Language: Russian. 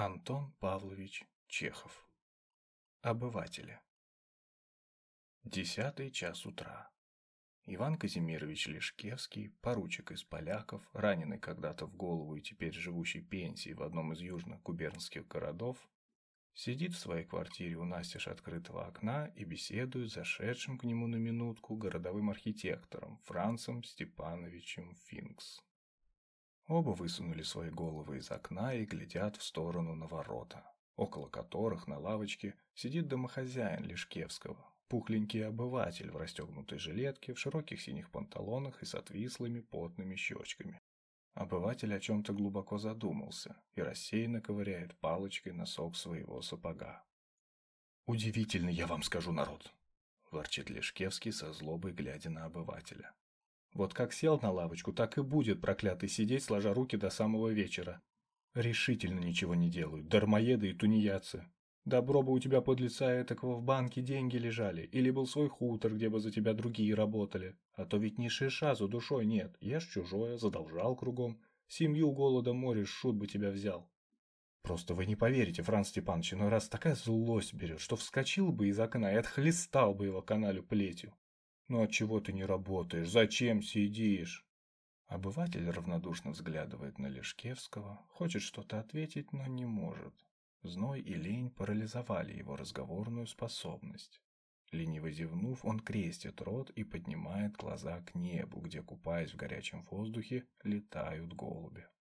Антон Павлович Чехов. Обыватели. 10 час утра. Иван Казимирович Лешкевский, поручик из поляков, раненый когда-то в голову и теперь живущий пенсией в одном из южно-губернских городов, сидит в своей квартире у настежь открытого окна и беседует с зашедшим к нему на минутку городовым архитектором Францем Степановичем Финкс. Оба высунули свои головы из окна и глядят в сторону на ворота, около которых на лавочке сидит домохозяин Лешкевского, пухленький обыватель в расстегнутой жилетке, в широких синих панталонах и с отвислыми потными щечками. Обыватель о чем-то глубоко задумался и рассеянно ковыряет палочкой носок своего сапога. «Удивительно, я вам скажу, народ!» – ворчит Лешкевский со злобой, глядя на обывателя. Вот как сел на лавочку, так и будет проклятый сидеть, сложа руки до самого вечера. Решительно ничего не делают, дармоеды и тунеядцы. Добро бы у тебя под лица этакого в банке деньги лежали, или был свой хутор, где бы за тебя другие работали. А то ведь ни шиша за душой нет, ешь чужое, задолжал кругом. Семью голодом моришь, шут бы тебя взял. Просто вы не поверите, Франц Степанович, иной раз такая злость берет, что вскочил бы из окна и отхлестал бы его каналью плетью. «Ну отчего ты не работаешь? Зачем сидишь?» Обыватель равнодушно взглядывает на Лешкевского, хочет что-то ответить, но не может. Зной и лень парализовали его разговорную способность. Лениво зевнув, он крестит рот и поднимает глаза к небу, где, купаясь в горячем воздухе, летают голуби.